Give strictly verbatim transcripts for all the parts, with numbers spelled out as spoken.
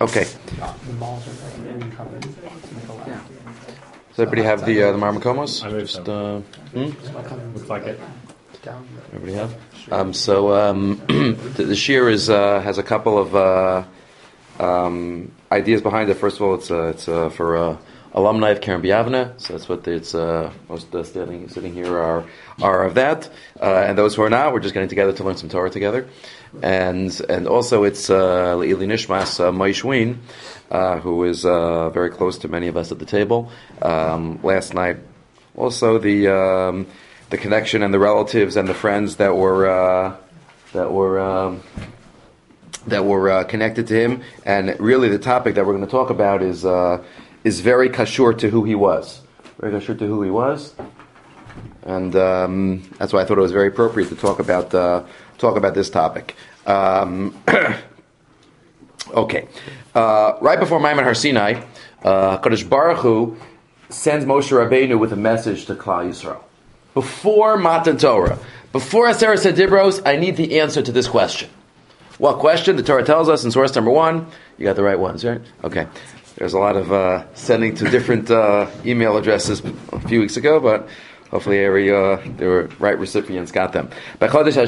Okay. Does everybody have the uh, the Marmakomos? I moved Just, them. uh, hmm? Looks like it. Everybody have? Um, so um, the, the shir is uh, has a couple of uh, um, ideas behind it. First of all, it's uh, it's uh, for uh, alumni of Karen Biavna, so that's what it's uh, most uh, standing sitting here are are of that, uh, and those who are not, we're just getting together to learn some Torah together, and and also it's uh, Le'ili Nishmas uh, Maish Wien, uh, who is uh, very close to many of us at the table. Um, last night, also the um, the connection and the relatives and the friends that were uh, that were. Um, that were uh, connected to him, and really the topic that we're going to talk about is uh, is very kashur to who he was, very kashur to who he was, and um, that's why I thought it was very appropriate to talk about uh, talk about this topic. Um, okay, uh, right before Maimon Har Sinai, uh, Kadosh Baruch Hu sends Moshe Rabbeinu with a message to Klal Yisrael. Before Matan Torah, before Aseret Dibros, I need the answer to this question. What question? The Torah tells us in source number one. You got the right ones, right? Okay. There's a lot of uh, sending to different uh, email addresses a few weeks ago, but hopefully every uh, the right recipients got them. On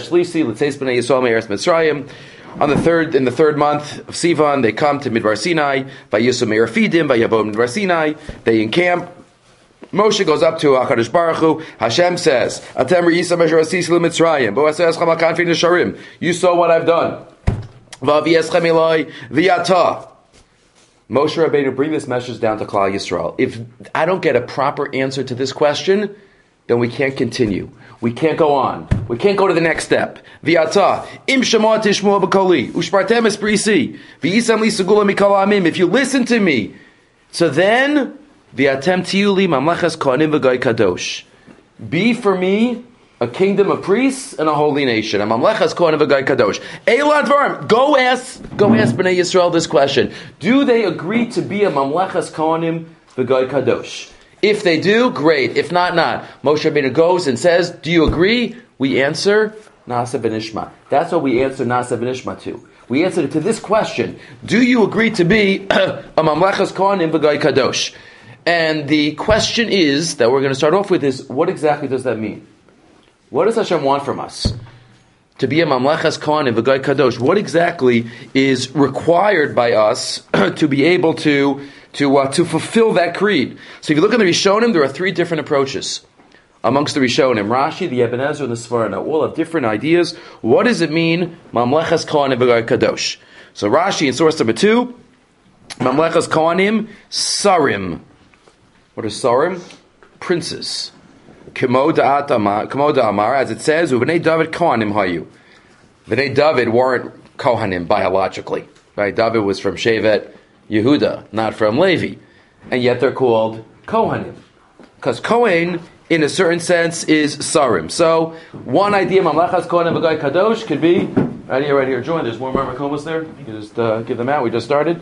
the third, in the third month of Sivan, they come to Midbar Sinai. Vayisu Meir Fidim, Vayavo Midbar Sinai. They encamp. Moshe goes up to HaKadosh Baruch Hu. Hashem says, "Atem re'isa me'asher asisi l'Mitzrayim, bo'aseh eschem ha'kanfi n'sharim." You saw what I've done. V'avi eschem eloi v'yata. Moshe Rabbeinu bring this message down to Klal Yisrael. If I don't get a proper answer to this question, then we can't continue. We can't go on. We can't go to the next step. V'yata im shema tishmu b'koli ushpartem es brisi v'yisam li segula mikol amim. If you listen to me, so then v'atem tiyuli mamlechas kohanim v'goy kadosh. Be for me a kingdom of priests and a holy nation. A mamlechas kohanim v'goy kadosh. Eila dvarim. Go ask, go ask Bnei Yisrael this question. Do they agree to be a mamlechas kohanim v'goy kadosh? If they do, great. If not, not. Moshe Rabbeinu goes and says, do you agree? We answer, Nasa v'nishma. That's what we answer Nasa v'nishma to. We answer to this question. Do you agree to be a mamlechas kohanim v'goy kadosh? And the question is, that we're going to start off with is, what exactly does that mean? What does Hashem want from us? To be a mamlechas kohanim v'goy kadosh. What exactly is required by us to be able to to uh, to fulfill that creed? So if you look at the Rishonim, there are three different approaches amongst the Rishonim. Rashi, the Ibn Ezra, and the Sforno all have different ideas. What does it mean, mamlechas kohanim v'goy kadosh? So Rashi in source number two, mamlechas kohanim sarim. What are sarim? Princes. Kemo da'amar, as it says, Uvnei David kohanim hayu. Vnei David weren't kohanim biologically. Right? David was from Shevet Yehuda, not from Levi. And yet they're called kohanim. Because kohen, in a certain sense, is sarim. So, one idea, mamlechas kohanim v'goy kadosh, could be, right here, right here, join, there's more marmakomos there. You can just uh, give them out, we just started.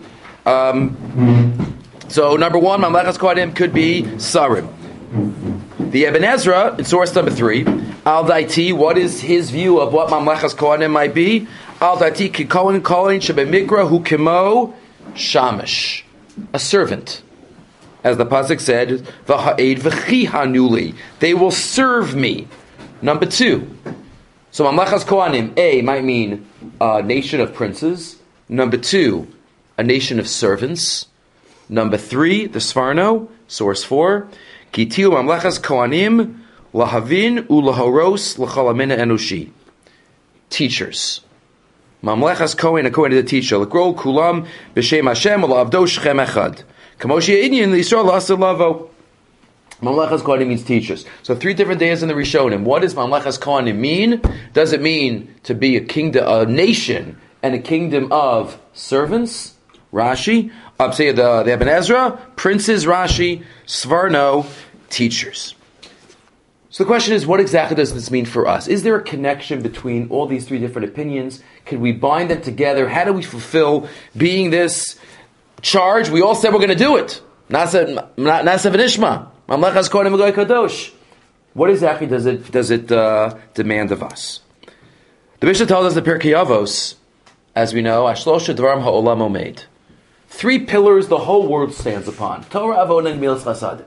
Um... So number one, mamlechas kohanim could be sarim. The Ibn Ezra, in source number three, al daiti, what is his view of what mamlechas kohanim might be? Al daiti ki kohen kohen shebemigra hu kemo shamish, a servant, as the pasuk said, v'ha'ed v'chi hanuli, they will serve me. Number two, so mamlechas kohanim, A, might mean a nation of princes. Number two, a nation of servants. Number three, the Sforno, source four, Kitiu mamlechas kohanim lahavin ulahoros l'chalamina enushi. Teachers. Mamlechas kohen, according to the teacher, l'grol kulam b'shem Hashem u'la'avdo shechem echad. Kamoshi inyan l'Yisrael l'asir lavo. Mamlechas kohanim means teachers. So three different days in the Rishonim. What does mamlechas kohanim mean? Does it mean to be a kingdom, a nation, and a kingdom of servants? Rashi. Up say the, the Ibn Ezra, princes, Rashi, Sforno, teachers. So the question is, what exactly does this mean for us? Is there a connection between all these three different opinions? Can we bind them together? How do we fulfill being this charge? We all said we're going to do it. Nasa v'nishma, mamlechas kohanim v'goy kadosh. What exactly does it does it uh, demand of us? The Mishnah tells us the Pirkei Avos, as we know, Ashlosha dvarim ha'olam omed. three pillars the whole world stands upon. Torah, Avodah, and Gemilas Chasadim.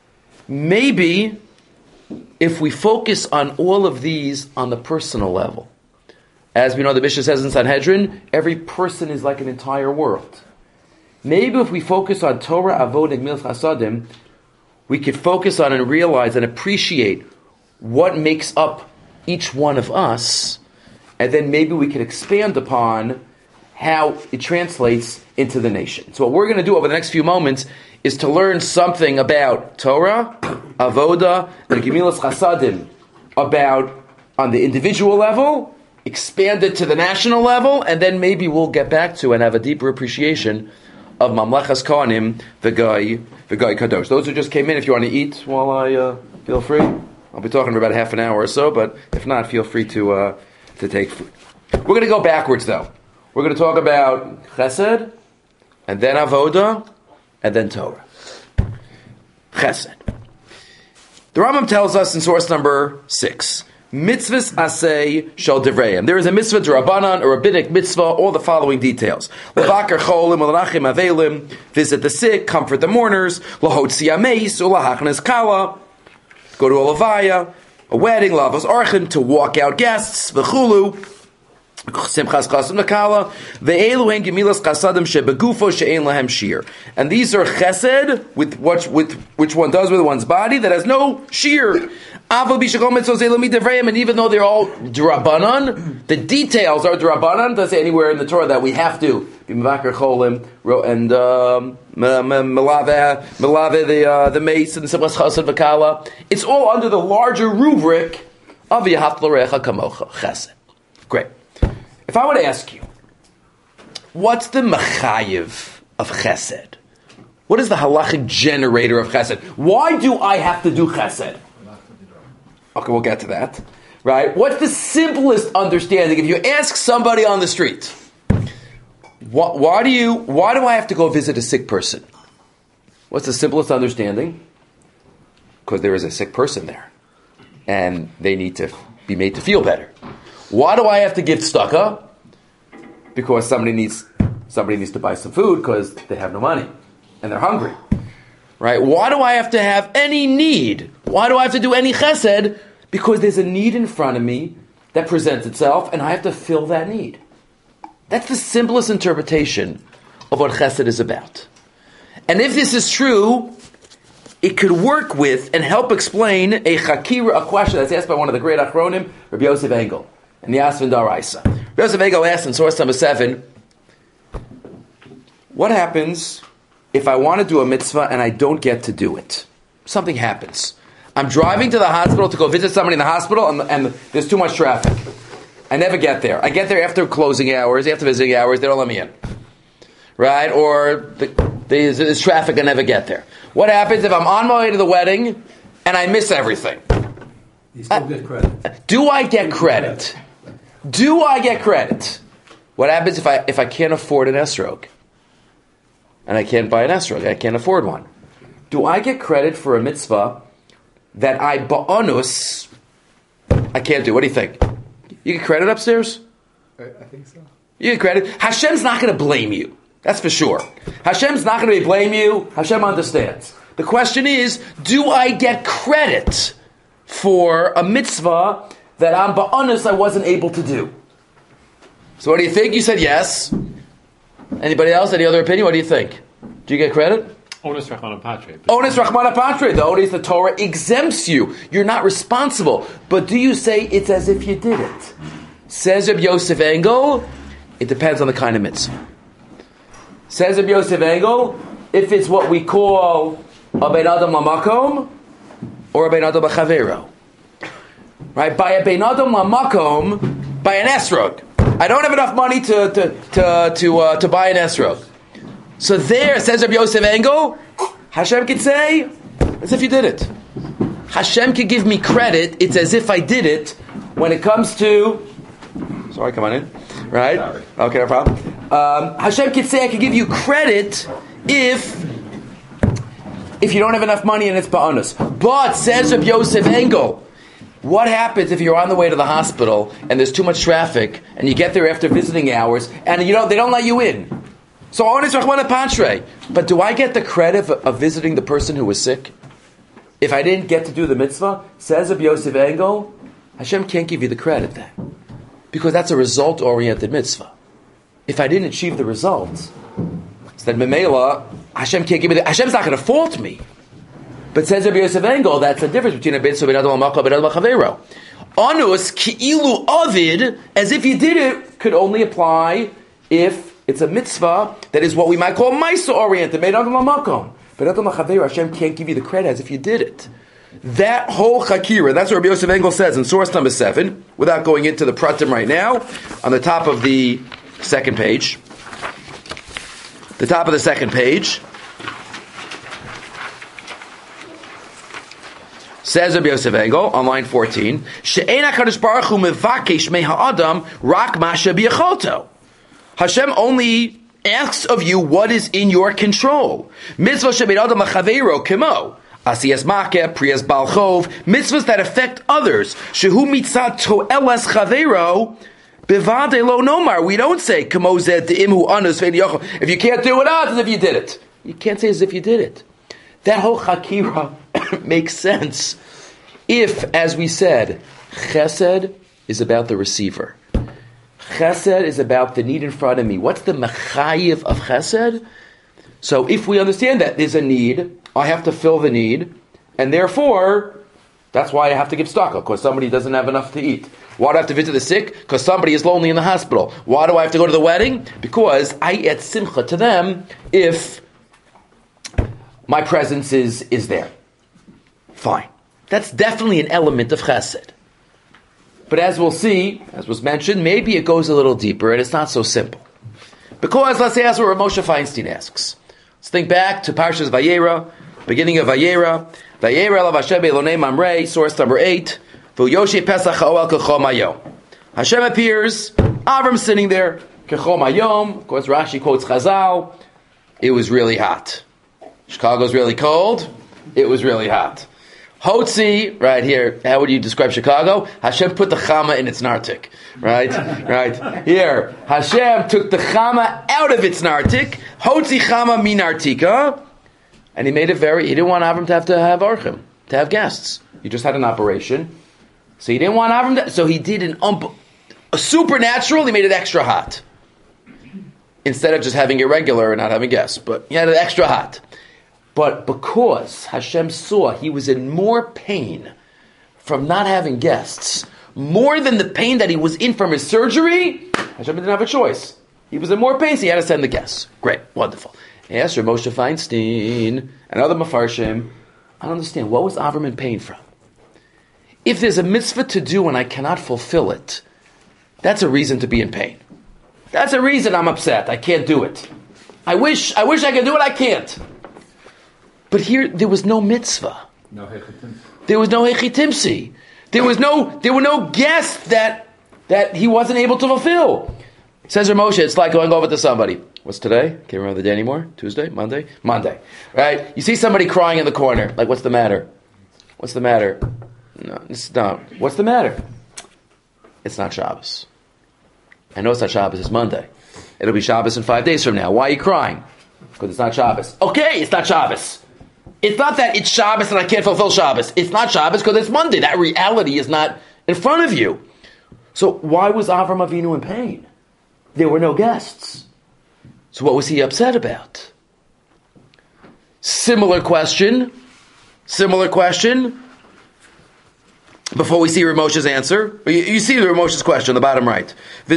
Maybe if we focus on all of these on the personal level, as we know the Mishnah says in Sanhedrin, every person is like an entire world. Maybe if we focus on Torah, Avodah, and Gemilas Chasadim, we could focus on and realize and appreciate what makes up each one of us, and then maybe we could expand upon how it translates into the nation. So what we're going to do over the next few moments is to learn something about Torah, Avodah, and Gemilas Chasadim, about on the individual level, expand it to the national level, and then maybe we'll get back to and have a deeper appreciation of Mamlechas Kohanim, the guy, the guy Kadosh. Those who just came in, if you want to eat while I uh, feel free. I'll be talking for about half an hour or so, but if not, feel free to uh, to take food. We're going to go backwards, though. We're going to talk about Chesed, and then Avodah, and then Torah. Chesed. The Rambam tells us in source number six, Mitzvahs asay shel devreim. There is a mitzvah d'Rabbanan, a rabbinic mitzvah, all the following details. L'vaker cholim, l'nachim avelim, visit the sick, comfort the mourners, l'hotzi ameis, u'lahachnes kala, go to a levaya, a wedding, lavos archim, to walk out guests, v'chulu, simchas chasim nakala, ve'elu hen gemilas chasadim shebegufo she'ein lahem shir. And these are chesed, with which, with which one does with one's body, that has no shir. And even though they're all d'Rabbanan, the details are d'Rabbanan. Doesn't say anywhere in the Torah that we have to be mevaker cholim and melave melave the uh, the mace and the simchas chassid v'kala. It's all under the larger rubric of Yahat l'recha kamocha chesed. Great. If I were to ask you, what's the mechayiv of chesed? What is the halachic generator of chesed? Why do I have to do chesed? Okay, we'll get to that. Right? What's the simplest understanding? If you ask somebody on the street, why, why do you? Why do I have to go visit a sick person? What's the simplest understanding? Because there is a sick person there, and they need to be made to feel better. Why do I have to give tzedakah? Because somebody needs somebody needs to buy some food because they have no money and they're hungry. Right? Why do I have to have any need? Why do I have to do any chesed? Because there's a need in front of me that presents itself, and I have to fill that need. That's the simplest interpretation of what chesed is about. And if this is true, it could work with and help explain a chakira, a question that's asked by one of the great achronim, Rabbi Yosef Engel, in the Asvan Daraisa. Rabbi Yosef Engel asked in source number seven, what happens if I want to do a mitzvah and I don't get to do it? Something happens. I'm driving to the hospital to go visit somebody in the hospital, and, and there's too much traffic. I never get there. I get there after closing hours, after visiting hours, they don't let me in. Right? Or the, there's, there's traffic, I never get there. What happens if I'm on my way to the wedding and I miss everything? You still get credit. Do I get credit? Do I get credit? What happens if I if I can't afford an esrog? And I can't buy an esrog, I can't afford one. Do I get credit for a mitzvah that I ba'anus, I can't do? What do you think? You get credit upstairs? I, I think so. You get credit. Hashem's not going to blame you. That's for sure. Hashem's not going to blame you. Hashem understands. The question is, do I get credit for a mitzvah that I'm ba'anus I wasn't able to do? So what do you think? You said yes. Anybody else? Any other opinion? What do you think? Do you get credit? Onus Rachmana Patre. Onus Rachmana Patre. The onus the Torah exempts you. You're not responsible. But do you say it's as if you did it? Says Reb Yosef Engel, it depends on the kind of mitzvah. Says Reb Yosef Engel, if it's what we call a bein adam lamakom or a bein adam lachavero. Right? By a bein adam lamakom, by an esrog. I don't have enough money to to to to, uh, to buy an esrog. So there, says Rabbi Yosef Engel, Hashem could say, as if you did it. Hashem could give me credit, it's as if I did it, when it comes to... Sorry, come on in. Right? Sorry. Okay, no problem. Um, Hashem could say I could give you credit if if you don't have enough money and it's ba'anus. But, says Rabbi Yosef Engel, what happens if you're on the way to the hospital and there's too much traffic and you get there after visiting hours and you know they don't let you in? So Onis Rachmana Pantre. But do I get the credit of, of visiting the person who was sick? If I didn't get to do the mitzvah, says Rabbi Yosef Engel, Hashem can't give you the credit then. Because that's a result-oriented mitzvah. If I didn't achieve the results, so then Memela, Hashem can't give me the, Hashem's not going to fault me. But says Rabbi Yosef Engel, that's the difference between a mitzvah and a mitzvah. Anus ki'ilu avid, as if you did it, could only apply if it's a mitzvah that is what we might call maisa-oriented, made out of a makom. But Hashem can't give you the credit as if you did it. That whole chakira, that's what Rabbi Yosef Engel says in source number seven, without going into the pratim right now, on the top of the second page. The top of the second page. Says Rabbi Yosef Engel on line fourteen, She'ein HaKadosh Baruch Hu mevakesh me ha'adam rak masha b'yacholto. Hashem only asks of you what is in your control. Mitzvah shebeid adam lachaveiro kemo. Asiyas makeh, priyas balchov. Mitzvahs that affect others. Shehu mitzat to'elas chaveiro. Bevade lo nomar. We don't say kemo zed de'imhu anus ve'niyachol. If you can't do it, ah, as if you did it. You can't say as if you did it. That whole chakira makes sense if, as we said, chesed is about the receiver. Chesed is about the need in front of me. What's the mechayiv of chesed? So if we understand that there's a need, I have to fill the need, and therefore, that's why I have to give tzedakah, because somebody doesn't have enough to eat. Why do I have to visit the sick? Because somebody is lonely in the hospital. Why do I have to go to the wedding? Because I add simcha to them if my presence is, is there. Fine. That's definitely an element of chesed. But as we'll see, as was mentioned, maybe it goes a little deeper and it's not so simple. Because, let's say, that's what Moshe Feinstein asks. Let's think back to Parshas Vayera, beginning of Vayera. Vayera la Hashem Elonei Mamrei, source number eight. V'yoshi Pesach ha'oel k'chom hayom. Hashem appears, Avram sitting there, k'chom hayom. Of course, Rashi quotes Chazal. It was really hot. Chicago's really cold. It was really hot. Hotzi, right here, how would you describe Chicago? Hashem put the chama in its nartik. Right? Right. Here, Hashem took the chama out of its nartik. Hotzi chama min nartika. And he made it very, he didn't want Avram to have to have orchim, to have guests. He just had an operation. So he didn't want Avram to, so he did an um, a supernatural, he made it extra hot. Instead of just having it regular and not having guests. But he had it extra hot. But because Hashem saw he was in more pain from not having guests, more than the pain that he was in from his surgery, Hashem didn't have a choice. He was in more pain, so he had to send the guests. Great, wonderful. He asked Moshe Feinstein and other Mefarshim, I don't understand, what was Avram in pain from? If there's a mitzvah to do and I cannot fulfill it, that's a reason to be in pain. That's a reason I'm upset. I can't do it. I wish I wish I could do it, I can't. But here, there was no mitzvah. No hechitimsi. There was no hechitimsi. There was no, there were no guests that that he wasn't able to fulfill. Says Moshe, it's like going over to somebody. What's today? Can't remember the day anymore. Tuesday? Monday? Monday. Right? You see somebody crying in the corner. Like, what's the matter? What's the matter? No, it's not. What's the matter? It's not Shabbos. I know it's not Shabbos. It's Monday. It'll be Shabbos in five days from now. Why are you crying? Because it's not Shabbos. Okay, it's not Shabbos. It's not that it's Shabbos and I can't fulfill Shabbos. It's not Shabbos because it's Monday. That reality is not in front of you. So why was Avram Avinu in pain? There were no guests. So what was he upset about? Similar question. Similar question. Before we see Ramosha's answer, you, you see the Ramosha's question on the bottom right.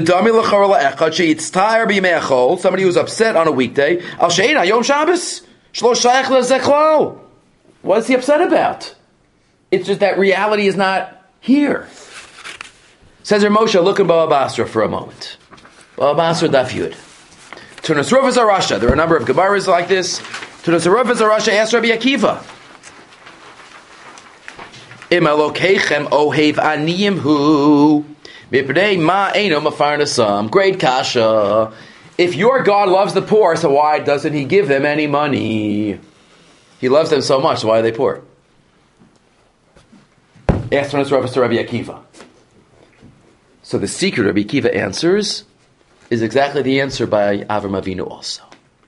Somebody who's upset on a weekday. Yom Shabbos. What is he upset about? It's just that reality is not here. Says Ramosha, look in Baba Basra for a moment. Baba Basra Daf Yud. Tunas Rufus Arasha. There are a number of Gemaras like this. Tunas Rufus Arasha asked Rabbi Akiva. Im Elokechem ohev aniyim hu mipnei ma eino mafarnasam. Great kasha. If your God loves the poor, so why doesn't He give them any money? He loves them so much, so why are they poor? Ask Tunas Rufus to Rabbi Akiva. So the secret Rabbi Akiva answers is exactly the answer by Avram Avinu also.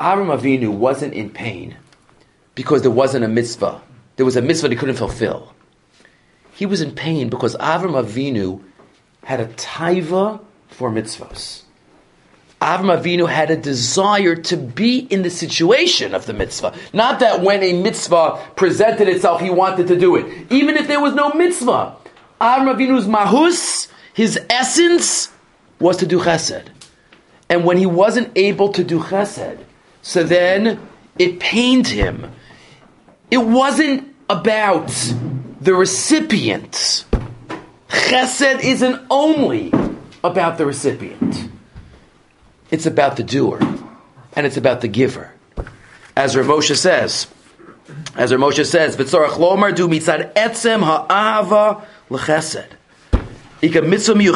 Avram Avinu wasn't in pain because there wasn't a mitzvah. There was a mitzvah he couldn't fulfill. He was in pain because Avram Avinu had a taiva for mitzvahs. Avram Avinu had a desire to be in the situation of the mitzvah. Not that when a mitzvah presented itself, he wanted to do it. Even if there was no mitzvah, Avram Avinu's mahus, his essence, was to do chesed. And when he wasn't able to do chesed, so then it pained him. It wasn't about the recipient. Chesed isn't only about the recipient. It's about the doer, and it's about the giver. As Rav Moshe says, as Rav Moshe says, "V'tzorach lomar du mitzad etzem ha'ava l'chesed." Even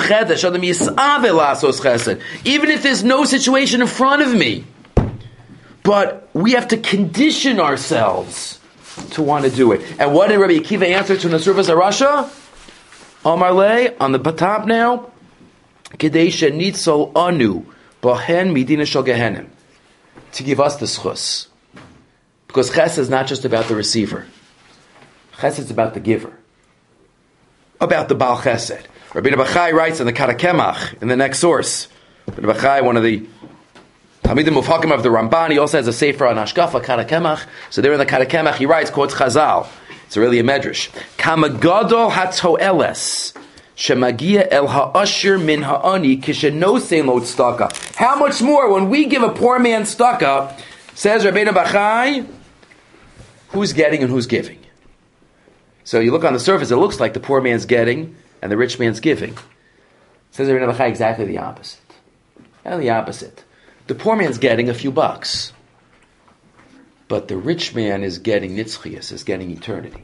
if there's no situation in front of me, but we have to condition ourselves to want to do it. And what did Rabbi Akiva answer to Nasruvas Arasha? Amar Le, on the top now, Kedei shenitzol anu bohen midina shel gehenim, to give us the schus. Because chesed is not just about the receiver. Chesed is about the giver. About the Baal Chesed. Rabbi Bachai writes in the Karakemach, in the next source. Rabbi Bachai, one of the Talmidim Mufhakim of the Ramban, he also has a sefer on Hashkafa, Karakemach. So there in the Karakemach, he writes, quotes Chazal. It's really a medrash. Kamagadol hatoeles shemagia el ha'ashir min ha'ani kishenosein lo tzedakah. How much more when we give a poor man tzedakah, says Rabbeinu Bachai, who's getting and who's giving? So you look on the surface, it looks like the poor man's getting and the rich man's giving. Says Rabbeinu Bachai exactly the opposite. And the opposite. The poor man's getting a few bucks. But the rich man is getting nitzchias, is getting eternity.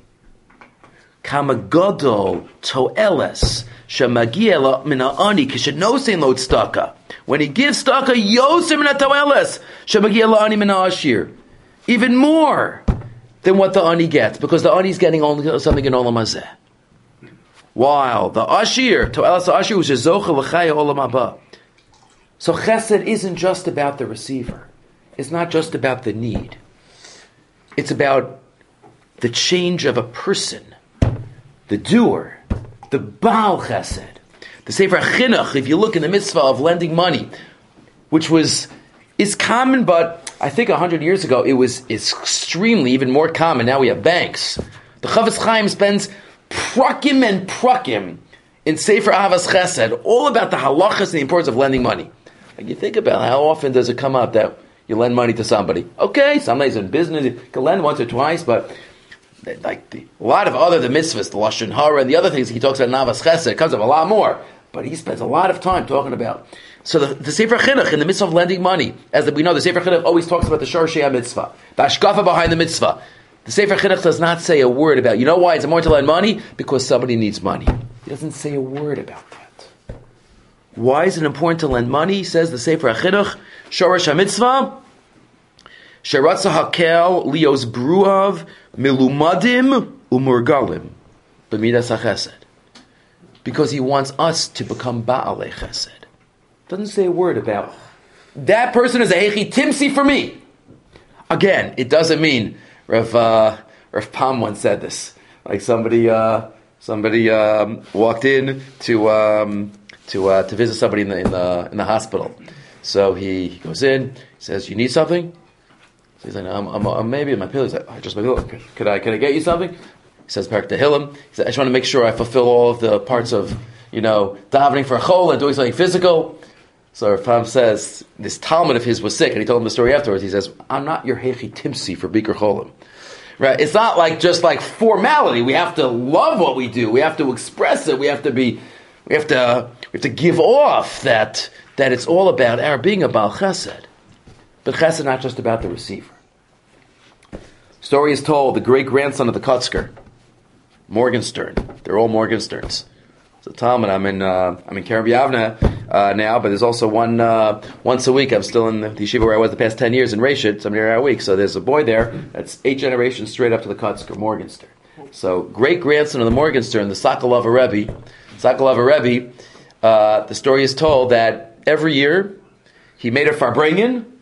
Kamagodo toeles shemagiela min ha'ani kishenosein lo tzedakah. When he gives tzedakah, yosem min ha'toeles shemagiela ani min ha'ashir. Even more than what the ani gets, because the ani is getting only something in olam hazeh. While the ashir, toeles ha'ashir, which is zocha l'chaya olam haba. So chesed isn't just about the receiver. It's not just about the need. It's about the change of a person, the doer, the Baal Chesed. The Sefer Chinuch, if you look in the mitzvah of lending money, which was is common, but I think a hundred years ago it was extremely even more common. Now we have banks. The Chavetz Chaim spends prakim and prakim in Sefer Ahavas Chesed, all about the halachas and the importance of lending money. Like you think about how often does it come up that you lend money to somebody. Okay, somebody's in business, you can lend once or twice, but like the, a lot of other the mitzvahs, the Lashon Hara, and the other things he talks about in Avas Chesed, it comes up a lot more. But he spends a lot of time talking about. So the, the Sefer Chinuch, in the midst of lending money, as we know, the Sefer Chinuch always talks about the Shorshei mitzvah, the Ashkafa behind the mitzvah. The Sefer Chinuch does not say a word about, you know why it's important to lend money? Because somebody needs money. He doesn't say a word about that. Why is it important to lend money? Says the Sefer Chinuch, Shorosh HaMitzvah, Sheratza Hakel Lios Bruav Milumadim Umurgalim B'midas HaChesed. Because he wants us to become Ba'alei Chesed. Doesn't say a word about that person is a Hechi Timsi for me. Again, it doesn't mean Rav, uh, Rav Pam once said this. Like somebody uh, somebody um, walked in to um, to uh, to visit somebody in the in the in the hospital. So he, he goes in, he says, "You need something?" So he's like, I'm, I'm, I'm maybe in my pillow. He's like, oh, just my pillow. Could I, could I get you something? He says, Parak Tehillim. He says, I just want to make sure I fulfill all of the parts of, you know, davening for a chol and doing something physical. So Rav Pam says, this Talmud of his was sick, and he told him the story afterwards. He says, I'm not your Hechi Timsi for Bikur Cholim. Right? It's not like just like formality. We have to love what we do. We have to express it. We have to be, we have to, we have to give off that, that it's all about our being a Baal Chesed. But Chesed is not just about the receiver. Story is told, the great-grandson of the Kotzker, Morgenstern. They're all Morgensterns. It's a Talmud. I'm in uh, I'm in Kerem Yavne uh, now, but there's also one uh, once a week. I'm still in the, the yeshiva where I was the past ten years in Reshit, so I'm here every week. So there's a boy there that's eight generations straight up to the Kotzker, Morgenstern. So great-grandson of the Morgenstern, the Sokolov Rebbe, Sokolov Rebbe, uh, the story is told that every year he made a Farbrengen,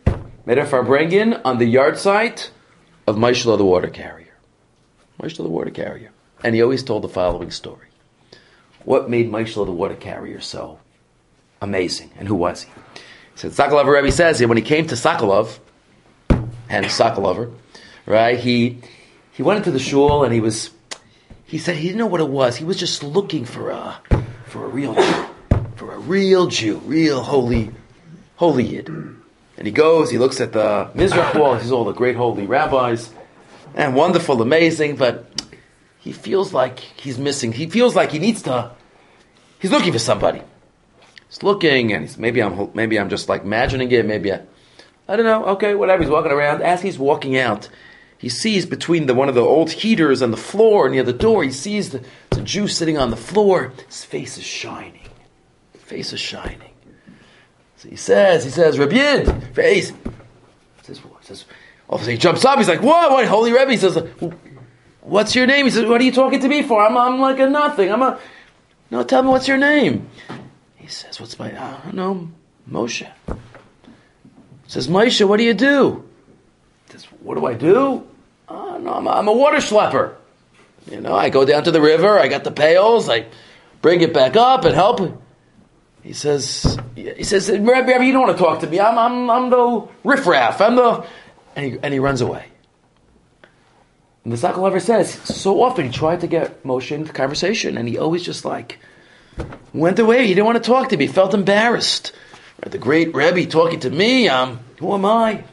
made a farbrengen on the yard site of Moshe the water carrier. Moshe the water carrier. And he always told the following story. What made Moshe the water carrier so amazing? And who was he? He said, Sokolov Rebbe says that when he came to Sokolov, and Sokolover, right, he he went into the shul and he was, he said he didn't know what it was. He was just looking for a, for a real Jew, for a real Jew, real holy, holy Yid. And he goes, he looks at the Mizrach wall, he sees all the great holy rabbis, and wonderful, amazing, but he feels like he's missing, he feels like he needs to, he's looking for somebody. He's looking, and he's, maybe I'm maybe I'm just like imagining it, maybe I, I don't know, okay, whatever, he's walking around. As he's walking out, he sees between the one of the old heaters and the floor near the door, he sees the, the Jew sitting on the floor, his face is shining, his face is shining. So he says, he says, Reb Yid, face, he says, he says, all of a sudden he jumps up, he's like, what, what, Holy Rebbe, he says, what's your name? He says, what are you talking to me for? I'm, I'm like a nothing, I'm a, no, tell me what's your name. He says, what's my, I don't know, Moshe. He says, Moshe, what do you do? He says, what do I do? Oh, no, I'm a, I'm a water schlepper. You know, I go down to the river, I got the pails, I bring it back up and help. He says, he says, Rebbe, Rebbe, you don't want to talk to me. I'm, I'm, I'm the riffraff. I'm the, and he, and he runs away. And the Sokolover says, so often he tried to get Moshe into conversation, and he always just like, went away. He didn't want to talk to me. He felt embarrassed. The great Rebbe talking to me. Um, who am I?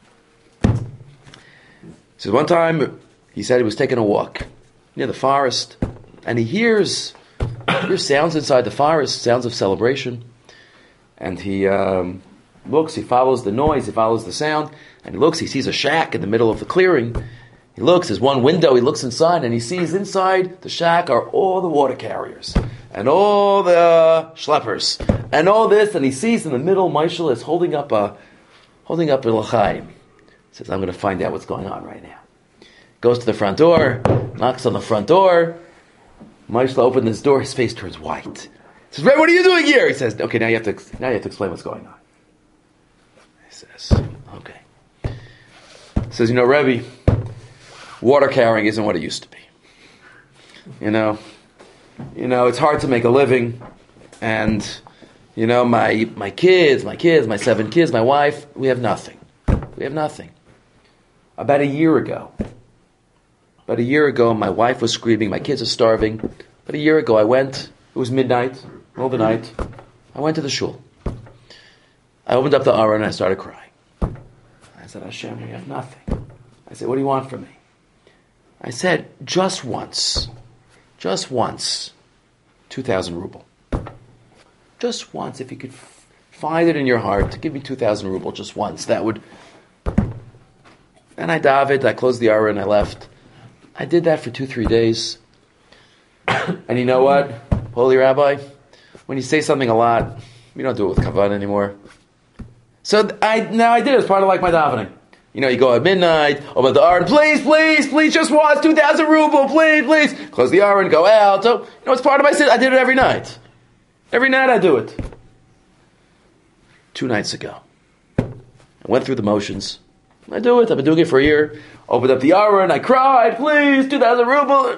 So one time he said he was taking a walk near the forest, and he hears, hears sounds inside the forest, sounds of celebration. And he um, looks. He follows the noise. He follows the sound, and he looks. He sees a shack in the middle of the clearing. He looks. There's one window. He looks inside, and he sees inside the shack are all the water carriers. And all the schleppers, and all this, and he sees in the middle, Moshe is holding up a, holding up a l'chaim. He says, I'm going to find out what's going on right now. Goes to the front door, knocks on the front door. Moshe opens his door, his face turns white. He says, Rebbe, what are you doing here? He says, okay, now you have to, now you have to explain what's going on. He says, okay. He says, you know, Rebbe, water carrying isn't what it used to be. You know, You know, it's hard to make a living, and, you know, my my kids, my kids, my seven kids, my wife, we have nothing. We have nothing. About a year ago, about a year ago, my wife was screaming, my kids are starving. About a year ago, I went, it was midnight, middle of the night, I went to the shul. I opened up the Aron and I started crying. I said, Hashem, we have nothing. I said, what do you want from me? I said, just once. Just once, two thousand ruble. Just once, if you could f- find it in your heart to give me two thousand ruble, just once, that would... And I davened, I closed the aron, I left. I did that for two, three days. And you know what, Holy Rabbi? When you say something a lot, we don't do it with kavod anymore. So I now I did it as part of like my davening. You know, you go at midnight, open the aron, please, please, please, just once, two thousand ruble, please, please. Close the aron, go out. So, you know, it's part of my sin. I did it every night. Every night I do it. Two nights ago, I went through the motions. I do it. I've been doing it for a year. Opened up the aron, I cried, please, two thousand ruble.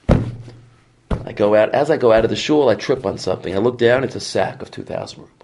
I go out. As I go out of the shul, I trip on something. I look down, it's a sack of two thousand ruble.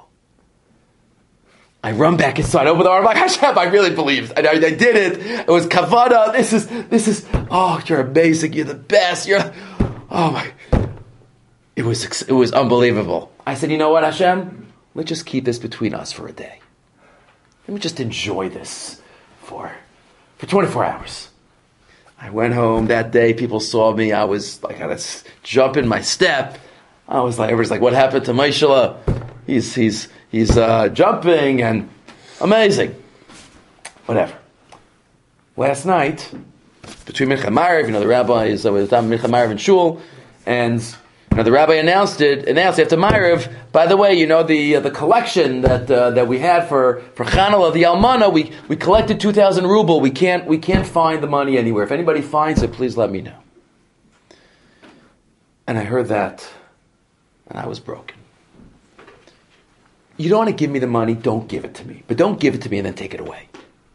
I run back inside, open the door. I'm like, Hashem, I really believed. I, I, I did it. It was kavana. This is, this is, oh, you're amazing. You're the best. You're, oh my. It was, it was unbelievable. I said, you know what, Hashem? Let's just keep this between us for a day. Let me just enjoy this for, for twenty-four hours. I went home that day. People saw me. I was like, I had a jump in my step. I was like, everybody's like, what happened to Moshe? He's, he's, He's uh, jumping and amazing. Whatever. Last night, between Mincha Ma'ariv, you know, the rabbi is uh, with Mincha Ma'ariv in Shul, and you know, the rabbi announced it, announced after Ma'ariv, by the way, you know, the uh, the collection that uh, that we had for, for Chanukah, the Almana, we, we collected two thousand ruble. We can't, we can't find the money anywhere. If anybody finds it, please let me know. And I heard that, and I was broken. You don't want to give me the money, don't give it to me. But don't give it to me and then take it away.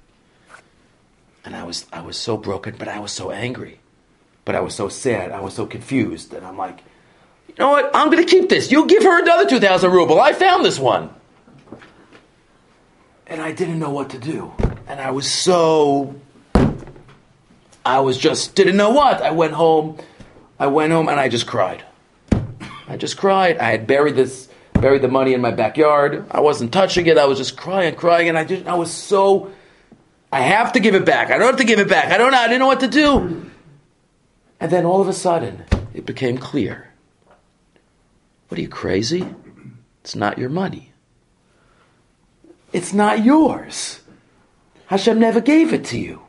And I was I was so broken, but I was so angry. But I was so sad. I was so confused. And I'm like, you know what? I'm going to keep this. You give her another two thousand ruble. I found this one. And I didn't know what to do. And I was so... I was just, didn't know what. I went home. I went home and I just cried. I just cried. I had buried this, buried the money in my backyard. I wasn't touching it. I was just crying, crying. And I just, I was so... I have to give it back. I don't have to give it back. I don't know. I didn't know what to do. And then all of a sudden, it became clear. What are you, crazy? It's not your money. It's not yours. Hashem never gave it to you.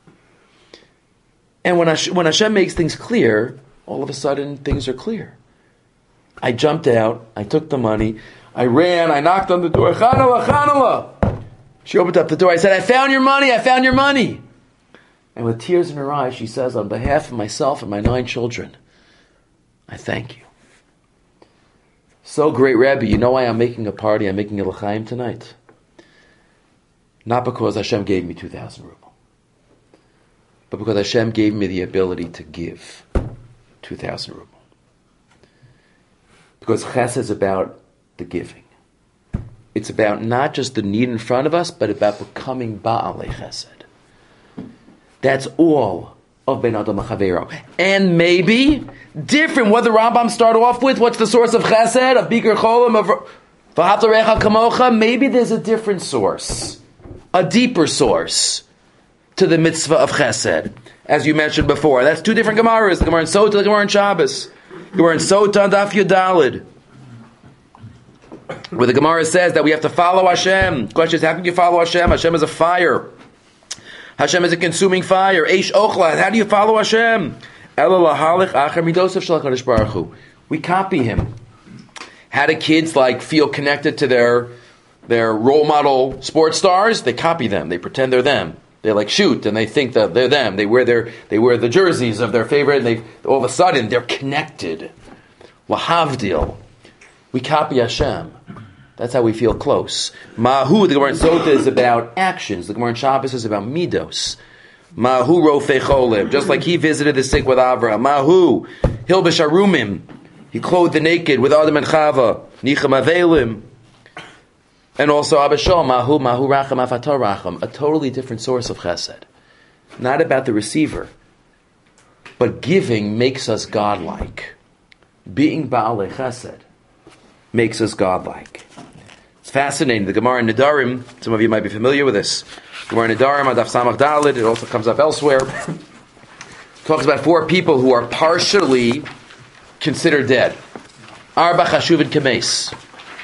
And when Hashem, when Hashem makes things clear, all of a sudden things are clear. I jumped out. I took the money. I ran. I knocked on the door. Chanala, Chanala. She opened up the door. I said, I found your money. I found your money. And with tears in her eyes, she says, on behalf of myself and my nine children, I thank you. So great, Rabbi, you know why I'm making a party? I'm making a l'chaim tonight. Not because Hashem gave me two thousand ruble, but because Hashem gave me the ability to give two thousand ruble. Because chesed is about the giving. It's about not just the need in front of us, but about becoming ba'alei chesed. That's all of Ben Adam Chavero. And maybe different what the Rambam started off with. What's the source of chesed, of Bikur Cholim, of V'ahavta Recha Kamocha? Maybe there's a different source, a deeper source to the mitzvah of chesed. As you mentioned before, that's two different Gemaras. The Gemara in Sota, the Gemara in Shabbos. The Gemara in Sota and Daf Yudalid, where the Gemara says that we have to follow Hashem. The question is, how can you follow Hashem? Hashem is a fire. Hashem is a consuming fire. Eish Ochla. How do you follow Hashem? We copy Him. How do kids like feel connected to their their role model sports stars? They copy them. They pretend they're them. They like shoot and they think that they're them. They wear their they wear the jerseys of their favorite. And they all of a sudden they're connected. Lahavdil. We copy Hashem. That's how we feel close. Mahu, the Gemara in Sota is about actions. The Gemara in Shabbos is about midos. Mahu rofei cholim, just like he visited the sick with Avraham. Mahu hilbish arumim, he clothed the naked with Adam and Chava. Nichem avelim, and also Abishol. Mahu mahu racham afatar racham, a totally different source of chesed. Not about the receiver, but giving makes us godlike. Being ba'alei chesed makes us godlike. It's fascinating. The Gemara in Nedarim, some of you might be familiar with this. Gemara in Nedarim, Adaf Samach Dalid, it also comes up elsewhere. Talks about four people who are partially considered dead. Arba Chashuvin Kemes.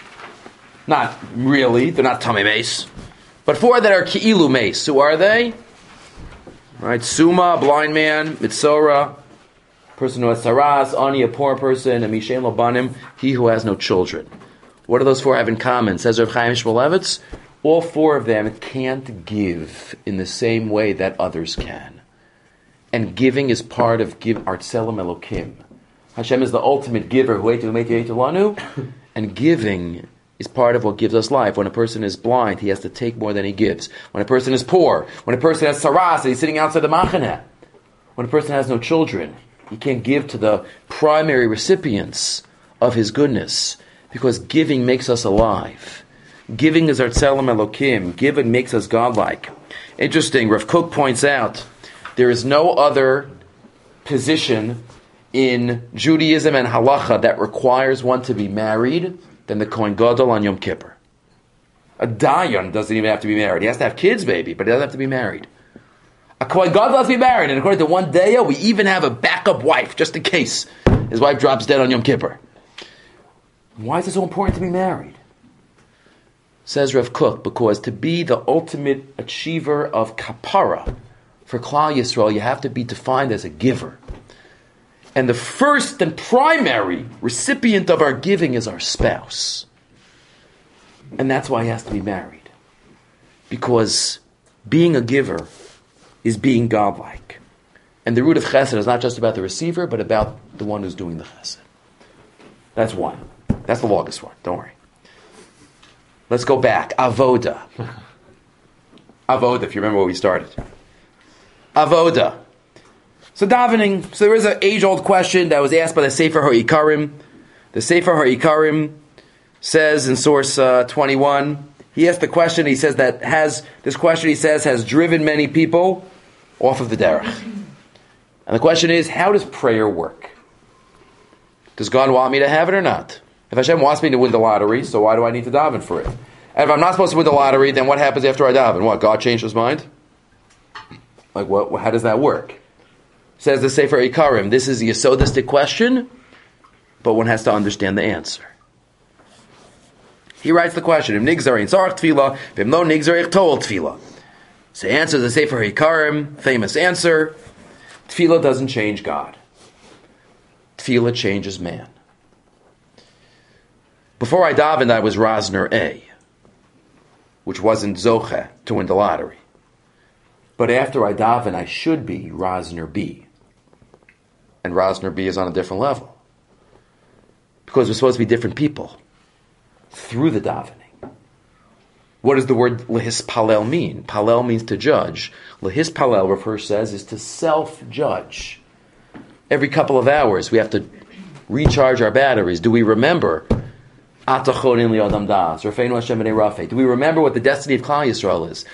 Not really, they're not Tamei Meis. But four that are Ki'ilu Meis. Who are they? Right, Suma, a blind man, Mitzora, person who has saras, ani, a poor person, and mishen lo banim, he who has no children. What do those four have in common? Says Rav Chaim Shmulevitz, all four of them can't give in the same way that others can. And giving is part of give Artselam Elokim. Hashem is the ultimate giver, who ate lanu, and giving is part of what gives us life. When a person is blind, he has to take more than he gives. When a person is poor, when a person has saras, he's sitting outside the machaneh. When a person has no children, he can't give to the primary recipients of his goodness, because giving makes us alive. Giving is Artselam Elokim. Giving makes us godlike. Interesting, Rav Kook points out, there is no other position in Judaism and halacha that requires one to be married than the Kohen Gadol on Yom Kippur. A Dayan doesn't even have to be married. He has to have kids, maybe, but he doesn't have to be married. A Kohen Gadol has to be married, and according to one day, we even have a backup wife, just in case his wife drops dead on Yom Kippur. Why is it so important to be married? Says Rav Kook, because to be the ultimate achiever of kapara for Klal Yisrael, you have to be defined as a giver. And the first and primary recipient of our giving is our spouse. And that's why he has to be married. Because being a giver is being godlike. And the root of chesed is not just about the receiver, but about the one who's doing the chesed. That's one. That's the longest one. Don't worry. Let's go back. Avoda. Avoda, if you remember where we started. avoda. So davening. So there is an age-old question that was asked by the Sefer HaIkarim. The Sefer HaIkarim says in source uh, twenty-one, he asked the question, he says that has, this question he says has driven many people off of the derech. And the question is, how does prayer work? Does God want me to have it or not? If Hashem wants me to win the lottery, so why do I need to daven for it? And if I'm not supposed to win the lottery, then what happens after I daven? What, God changed his mind? Like, what? How does that work? Says the Sefer Ikarim, this is a yesodistic question, but one has to understand the answer. He writes the question, Im nigzar ein tzarech tefillah, v'im lo nigzar ich toel tefillah. So he answers the Sefer Ikarim, famous answer, tefillah doesn't change God. Tefillah changes man. Before I davened, I was Rosner A, which wasn't Zoche to win the lottery. But after I daven, I should be Rosner B. And Rosner B is on a different level. Because we're supposed to be different people through the davening. What does the word lehispalel mean? Palel means to judge. Lehispalel, Rav Hirsch says, is to self-judge. Every couple of hours, we have to recharge our batteries. Do we remember? Do we remember what the destiny of Klal Yisrael is?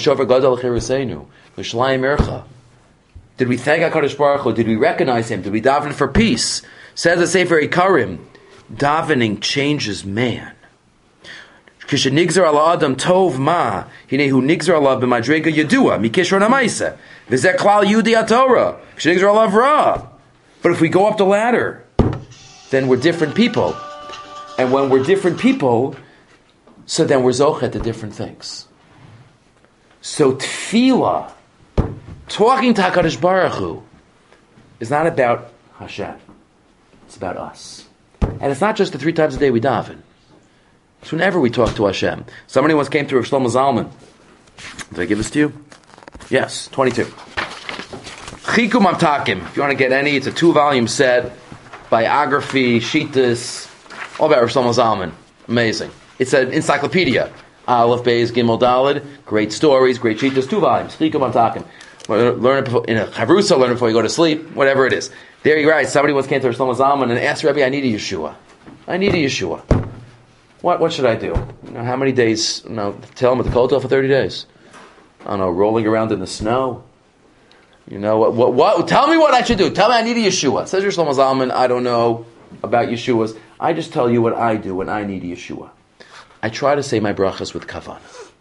Did we thank HaKadosh Baruch Hu? Did we recognize Him? Did we daven for peace? Says the Sefer Ikarim, davening changes man. Kishenigzar ala adam tov ma hinehu nigzar ala b'madrega yedua mikishron ha'maisa v'zeh klal yudi haTorah kishenigzar ala ra. But if we go up the ladder, then we're different people. And when we're different people, so then we're zochet to different things. So tefillah, talking to HaKadosh Baruch Hu, is not about Hashem. It's about us. And it's not just the three times a day we daven. It's whenever we talk to Hashem. Somebody once came to Rav Shlomo Zalman. Did I give this to you? Yes, twenty-two. Chikum Amtakim. If you want to get any, it's a two-volume set. Biography, Shittas, all about Rav Shlomo Zalman. Amazing. It's an encyclopedia. Aleph, Beis, Gimel, Daled. Great stories, great Shittas. Two volumes. Chikum Amtakim. Learn it before, in a chavrusa, learn it before you go to sleep, whatever it is. There he writes, somebody once came to Rav Shlomo Zalman and asked Rebbe, I need a Yeshua. I need a Yeshua. What what should I do? You know, how many days? You know, tell him at the kotel for thirty days. I don't know, rolling around in the snow. You know, what, what, what? Tell me what I should do. Tell me I need a Yeshua. Says Rav Shlomo Zalman, I don't know about Yeshuas. I just tell you what I do when I need a Yeshua. I try to say my brachas with kavanah.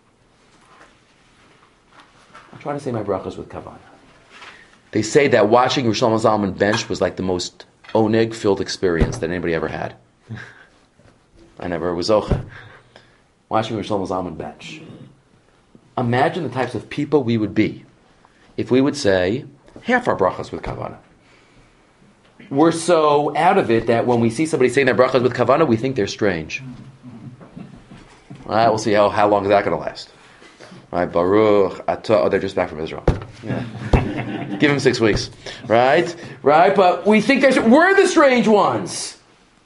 I try to say my brachas with kavanah. They say that watching Rav Shlomo Zalman bench was like the most oneg-filled experience that anybody ever had. I never was zocha. Watching Rav Shlomo Zalman bench. Imagine the types of people we would be if we would say half our brachas with kavanah. We're so out of it that when we see somebody saying their brachas with kavanah, we think they're strange. All right, we'll see how, how long is that going to last. All right, Baruch, Atah, oh, they're just back from Israel. Yeah. Give them six weeks. Right? Right? But we think there's, we're the strange ones.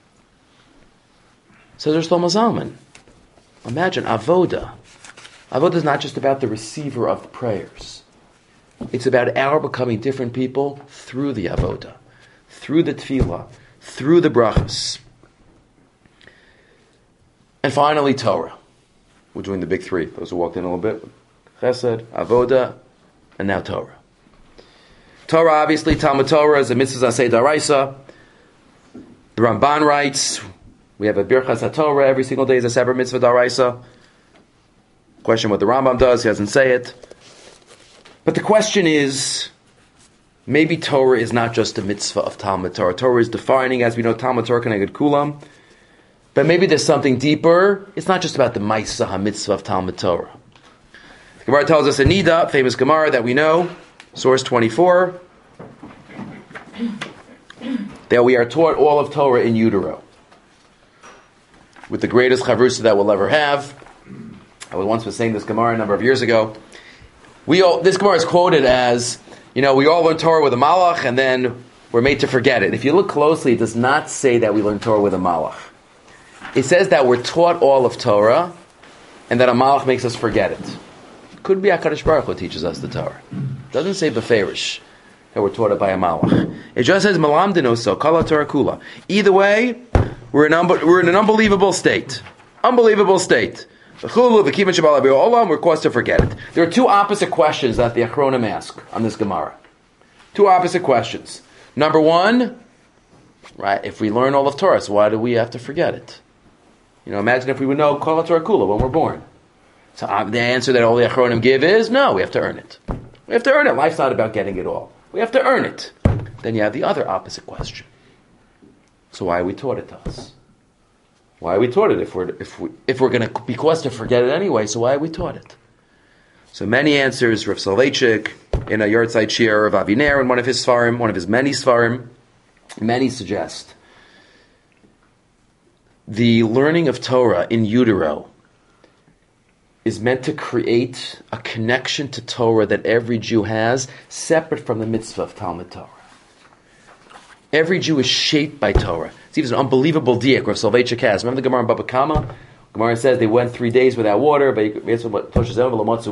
So there's Shlomo Zalman. Imagine, avoda. Avoda is not just about the receiver of the prayers. It's about our becoming different people through the avoda, through the tefillah, through the brachas. And finally, Torah. We're doing the big three. Those who walked in a little bit. Chesed, avoda, and now Torah. Torah, obviously, Talmud Torah is a mitzvah aseh daraisa. The Ramban writes, we have a Birchas HaTorah every single day is a separate mitzvah daraisa. Question what the Rambam does, he doesn't say it. But the question is, maybe Torah is not just a mitzvah of Talmud Torah. Torah is defining, as we know, Talmud Torah Keneged Kulam. But maybe there's something deeper. It's not just about the Maisa HaMitzvah of Talmud Torah. The Gemara tells us in Nida, famous Gemara that we know, source twenty-four, that we are taught all of Torah in utero, with the greatest chavrusa that we'll ever have. I once was saying this Gemara a number of years ago. We all, this Gemara is quoted as, you know, we all learn Torah with a malach, and then we're made to forget it. If you look closely, it does not say that we learn Torah with a malach. It says that we're taught all of Torah, and that a malach makes us forget it. Could be HaKadosh Baruch Hu teaches us the Torah. It doesn't say beferish that we're taught it by a malach. It just says malamdino so kala Torah kula. Either way, we're in, un- we're in an unbelievable state. Unbelievable state. We're caused to forget it. There are two opposite questions that the Achronim ask on this Gemara. Two opposite questions. Number one, right? If we learn all of Torah, so why do we have to forget it? You know, imagine if we would know kala Torah kula when we're born. So um, the answer that all the Achronim give is no. We have to earn it. We have to earn it. Life's not about getting it all. We have to earn it. Then you have the other opposite question. So why are we taught it to us? Why are we taught it if we're if we if we're going to be caused to forget it anyway? So why are we taught it? So many answers. Rav Soloveitchik in a Yortzeit Shir of Aviner in one of his svarim, one of his many svarim, many suggest the learning of Torah in utero is meant to create a connection to Torah that every Jew has, separate from the mitzvah of Talmud Torah. Every Jew is shaped by Torah. See, there's an unbelievable diak Rav Soloveitchik has. Remember the Gemara in Baba Kama? Gemara says they went three days without water. So Moshe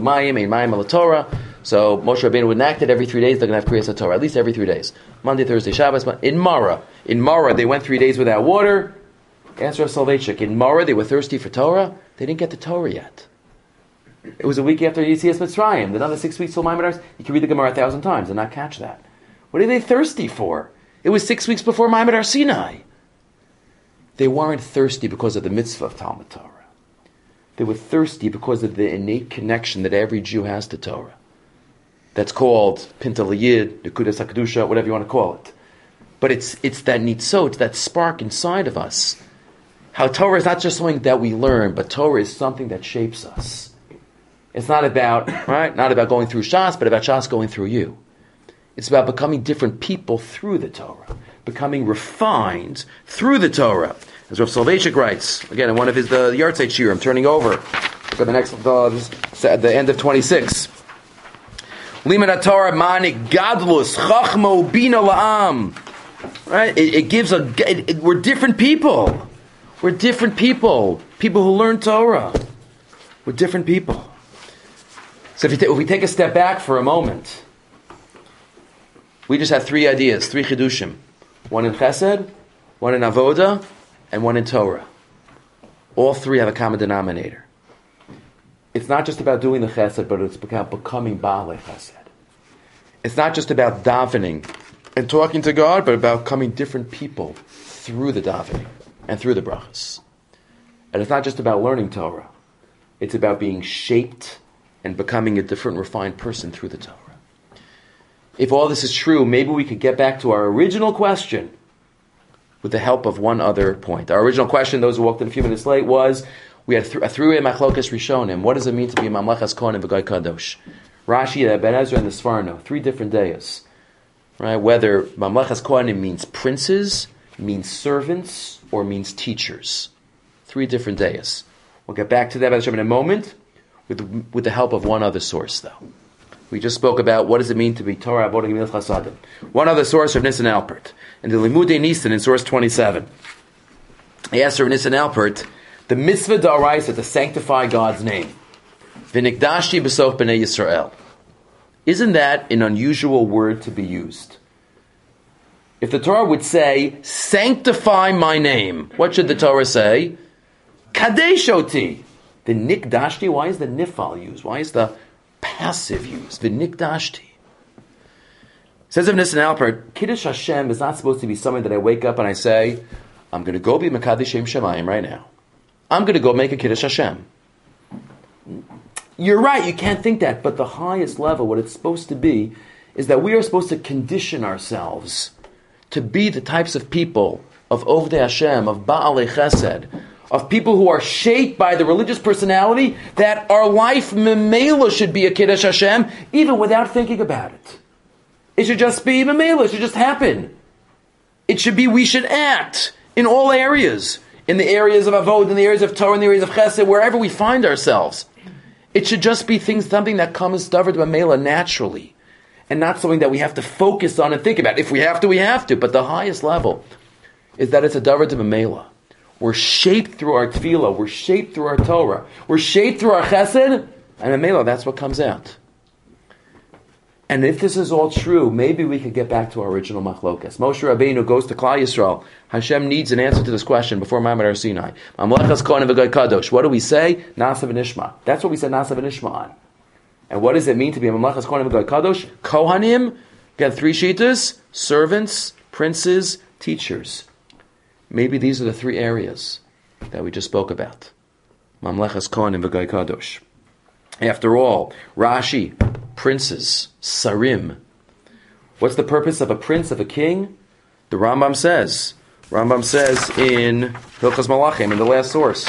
Rabbeinu enacted every three days they're going to have Kriyas Torah, at least every three days. Monday, Thursday, Shabbos. In Mara, in Mara they went three days without water. Answer Rav Soloveitchik. In Mara they were thirsty for Torah. They didn't get the Torah yet. It was a week after Yetzias Mitzrayim. Another six weeks till Maimon. You can read the Gemara a thousand times and not catch that. What are they thirsty for? It was six weeks before Maimon Sinai. They weren't thirsty because of the mitzvah of Talmud Torah. They were thirsty because of the innate connection that every Jew has to Torah. That's called Pinta L'Yid, Nekudas HaKedusha, whatever you want to call it. But it's it's that nitzot, it's that spark inside of us. How Torah is not just something that we learn, but Torah is something that shapes us. It's not about, right, not about going through Shas, but about Shas going through you. It's about becoming different people through the Torah, becoming refined through the Torah. As Rav Soloveitchik writes, again, in one of his the Yartzeit Shir, I'm turning over for the next, uh, this, at the end of twenty-six. Limud Torah manik gadlus chachmo bina la'am. Right? It, it gives a. It, it, we're different people. We're different people. People who learn Torah. We're different people. So if, you ta- if we take a step back for a moment, we just have three ideas, three chidushim. One in Chesed, one in Avoda, and one in Torah. All three have a common denominator. It's not just about doing the Chesed, but it's about becoming Baalei Chesed. It's not just about davening and talking to God, but about becoming different people through the davening and through the brachas. And it's not just about learning Torah. It's about being shaped and becoming a different, refined person through the Torah. If all this is true, maybe we could get back to our original question with the help of one other point. Our original question, those who walked in a few minutes late, was, we had a three-way machlokas rishonim. What does it mean to be a mamlechas kohen and v'goy kadosh? Rashi, the Ben Ezra, and the Sforno, three different days. Right? Whether mamlechas kohen means princes, means servants, or means teachers. Three different days. We'll get back to that in a moment, with, with the help of one other source, though. We just spoke about what does it mean to be Torah Avodah Gemilas Chasadim. One other source of Nissen Alpert. In the Limudei Nissen, in source twenty-seven, he asked Rav Nissen Alpert, the mitzvah d'oraisa to sanctify God's name. V'nikdashti b'sof b'nei Yisrael. Isn't that an unusual word to be used? If the Torah would say, sanctify my name, what should the Torah say? Kadesh oti. The nikdashti, why is the nifal used? Why is the passive used? The nikdashti. Says of Nissen Alpert, Kiddush Hashem is not supposed to be something that I wake up and I say, I'm going to go be Mekadesh Shem Shemayim right now. I'm going to go make a Kiddush Hashem. You're right, you can't think that, but the highest level, what it's supposed to be, is that we are supposed to condition ourselves to be the types of people of Ovdei Hashem, of Baalei Chesed, of people who are shaped by the religious personality, that our life memela should be a Kiddush Hashem, even without thinking about it. It should just be memela, it should just happen. It should be, we should act in all areas, in the areas of Avod, in the areas of Torah, in the areas of Chesed, wherever we find ourselves. It should just be things, something that comes davar memela naturally, and not something that we have to focus on and think about. If we have to, we have to, but the highest level is that it's a davar memela. We're shaped through our tefillah. We're shaped through our Torah. We're shaped through our chesed. And memela, that's what comes out. And if this is all true, maybe we could get back to our original machlokas. Moshe Rabbeinu goes to Klal Yisrael. Hashem needs an answer to this question before Ma'amad Har Sinai. Mamlechas Kohanim v'Goy Kadosh. What do we say? Nasa v'nishma. That's what we said Nasa v'nishma on. And what does it mean to be a Mamlechas Kohanim v'Goy Kadosh? Kohanim, again, three shitas, servants, princes, teachers. Maybe these are the three areas that we just spoke about. Mamlechas Kohanim v'Goy Kadosh. After all, Rashi, princes, sarim. What's the purpose of a prince, of a king? The Rambam says, Rambam says in Hilchos Malachim, in the last source,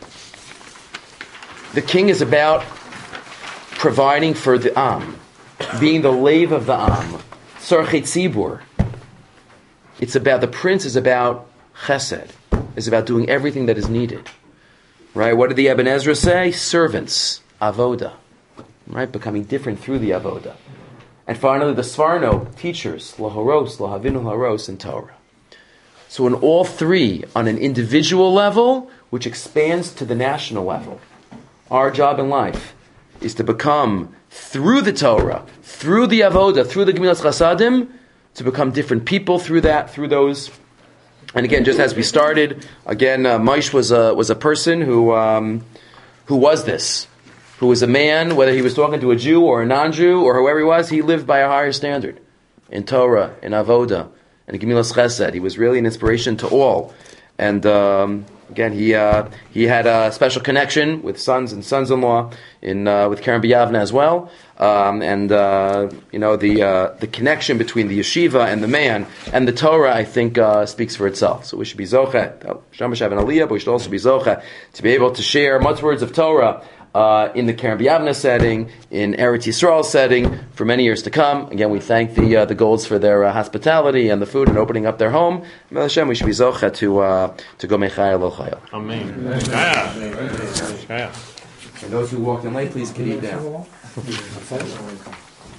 the king is about providing for the Am, being the lave of the Am, Tzarchei Tzibur. It's about, the prince is about chesed, is about doing everything that is needed. Right? What did the Ibn Ezra say? Servants, avoda. Right? Becoming different through the avoda. And finally, the Svarno, teachers, lahoros, lahavinu haros, and Torah. So in all three, on an individual level, which expands to the national level, our job in life is to become, through the Torah, through the avoda, through the Gemilas Chasadim, to become different people through that, through those. And again, just as we started, again, uh, Maish was a, was a person who, um, who was this. Who was a man, whether he was talking to a Jew or a non-Jew or whoever he was, he lived by a higher standard. In Torah, in Avoda, in Gemilas Chesed. He was really an inspiration to all. And um, again, he uh, he had a special connection with sons and sons-in-law in uh, with Karen B'Yavna as well. Um, and uh, you know the uh, the connection between the yeshiva and the man and the Torah, I think, uh, speaks for itself. So we should be zocheh, Shamash have an aliyah, but we should also be zocheh to be able to share much words of Torah Uh, in the Karen B'Yavna setting, in Eretz Yisrael setting, for many years to come. Again, we thank the uh, the Golds for their uh, hospitality and the food and opening up their home. Mel Hashem, we should be zocha to uh, to go mechayel lo chayel. Amen. And those who walked in late, please get eat down.